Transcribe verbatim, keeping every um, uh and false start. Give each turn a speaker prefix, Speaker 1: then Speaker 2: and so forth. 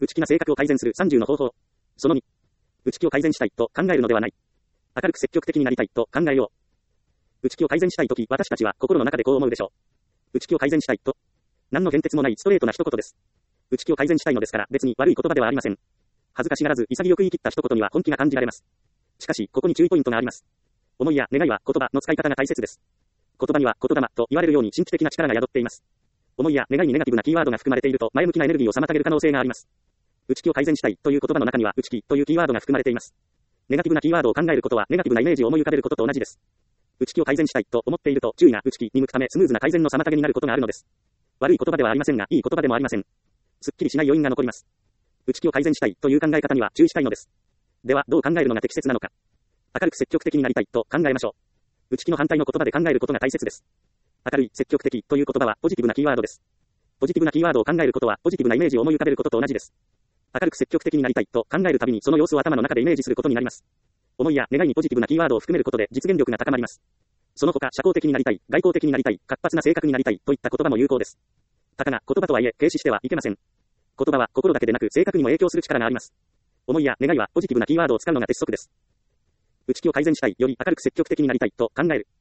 Speaker 1: 内気な性格を改善するさんじゅうの方法。そのに。内気を改善したいと考えるのではない。明るく積極的になりたいと考えよう。内気を改善したいとき、私たちは心の中でこう思うでしょう。内気を改善したいと。何の変哲もないストレートな一言です。内気を改善したいのですから、別に悪い言葉ではありません。恥ずかしがらず潔く言い切った一言には本気が感じられます。しかし、ここに注意ポイントがあります。思いや願いは言葉の使い方が大切です。言葉には言霊と言われるように神秘的な力が宿っています。思いや願いにネガティブなキーワードが含まれていると前向きなエネルギーを妨げる可能性があります。内気を改善したいという言葉の中には内気というキーワードが含まれています。ネガティブなキーワードを考えることはネガティブなイメージを思い浮かべることと同じです。内気を改善したいと思っていると注意が内気に向くためスムーズな改善の妨げになることがあるのです。悪い言葉ではありませんが、いい言葉でもありません。すっきりしない余韻が残ります。内気を改善したいという考え方には注意したいのです。では、どう考えるのが適切なのか。明るく積極的になりたいと考えましょう。内気の反対の言葉で考えることが大切です。明るい、積極的という言葉はポジティブなキーワードです。ポジティブなキーワードを考えることはポジティブなイメージを思い浮かべることと同じです。明るく積極的になりたいと考えるたびにその様子を頭の中でイメージすることになります。思いや願いにポジティブなキーワードを含めることで実現力が高まります。その他、社交的になりたい、外交的になりたい、活発な性格になりたいといった言葉も有効です。たかが言葉とはいえ軽視してはいけません。言葉は心だけでなく性格にも影響する力があります。思いや願いはポジティブなキーワードを使うのが鉄則です。内気を改善したい、より明るく積極的になりたいと考える。